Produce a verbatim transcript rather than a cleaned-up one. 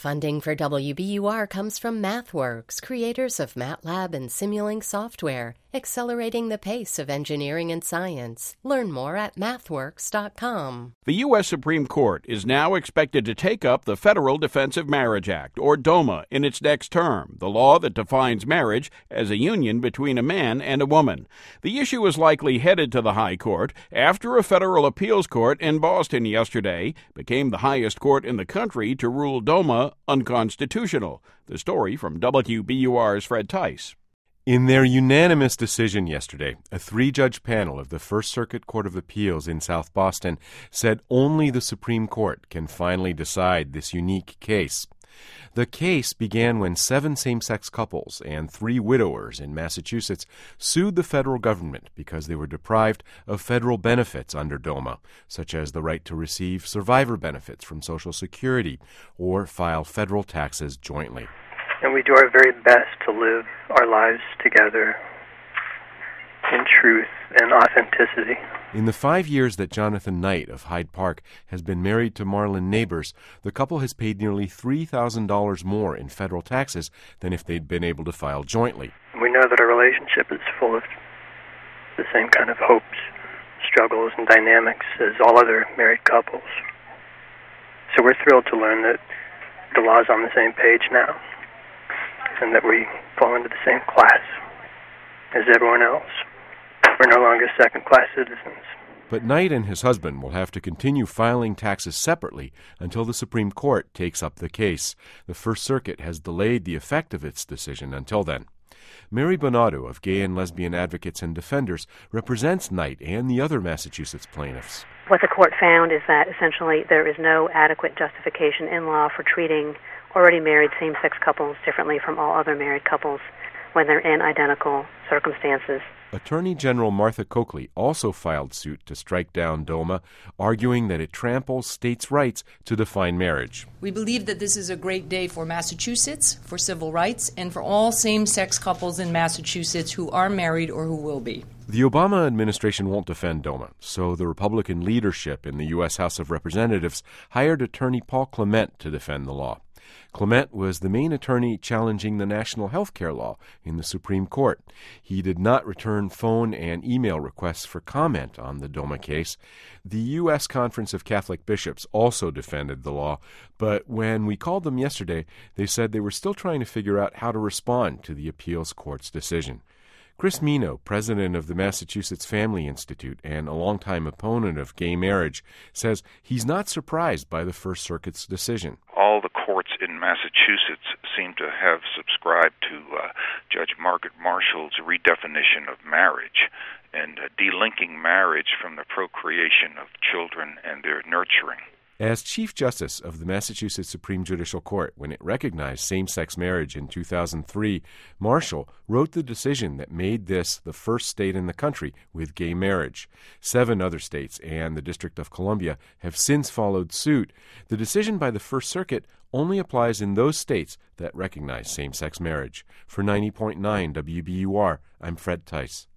Funding for W B U R comes from MathWorks, creators of MATLAB and Simulink software, accelerating the pace of engineering and science. Learn more at mathworks dot com. The U S Supreme Court is now expected to take up the Federal Defense of Marriage Act, or DOMA, in its next term, the law that defines marriage as a union between a man and a woman. The issue is likely headed to the High Court after a federal appeals court in Boston yesterday became the highest court in the country to rule DOMA unconstitutional. The story from W B U R's Fred Tice. In their unanimous decision yesterday, a three-judge panel of the First Circuit Court of Appeals in South Boston said only the Supreme Court can finally decide this unique case. The case began when seven same-sex couples and three widowers in Massachusetts sued the federal government because they were deprived of federal benefits under DOMA, such as the right to receive survivor benefits from Social Security or file federal taxes jointly. And we do our very best to live our lives together in truth and authenticity. In the five years that Jonathan Knight of Hyde Park has been married to Marlon Neighbors, the couple has paid nearly three thousand dollars more in federal taxes than if they'd been able to file jointly. We know that our relationship is full of the same kind of hopes, struggles, and dynamics as all other married couples. So we're thrilled to learn that the law's on the same page now, and that we fall into the same class as everyone else. We're no longer second-class citizens. But Knight and his husband will have to continue filing taxes separately until the Supreme Court takes up the case. The First Circuit has delayed the effect of its decision until then. Mary Bonado of Gay and Lesbian Advocates and Defenders represents Knight and the other Massachusetts plaintiffs. What the court found is that essentially there is no adequate justification in law for treating already married same-sex couples differently from all other married couples when they're in identical circumstances. Attorney General Martha Coakley also filed suit to strike down DOMA, arguing that it tramples states' rights to define marriage. We believe that this is a great day for Massachusetts, for civil rights, and for all same-sex couples in Massachusetts who are married or who will be. The Obama administration won't defend DOMA, so the Republican leadership in the U S House of Representatives hired attorney Paul Clement to defend the law. Clement was the main attorney challenging the national health care law in the Supreme Court. He did not return phone and email requests for comment on the DOMA case. The U S Conference of Catholic Bishops also defended the law, but when we called them yesterday, they said they were still trying to figure out how to respond to the appeals court's decision. Chris Mino, president of the Massachusetts Family Institute and a longtime opponent of gay marriage, says he's not surprised by the First Circuit's decision. All the courts in Massachusetts seem to have subscribed to uh, Judge Margaret Marshall's redefinition of marriage and uh, delinking marriage from the procreation of children and their nurturing. As Chief Justice of the Massachusetts Supreme Judicial Court when it recognized same-sex marriage in two thousand three, Marshall wrote the decision that made this the first state in the country with gay marriage. Seven other states and the District of Columbia have since followed suit. The decision by the First Circuit only applies in those states that recognize same-sex marriage. For ninety point nine W B U R, I'm Fred Tice.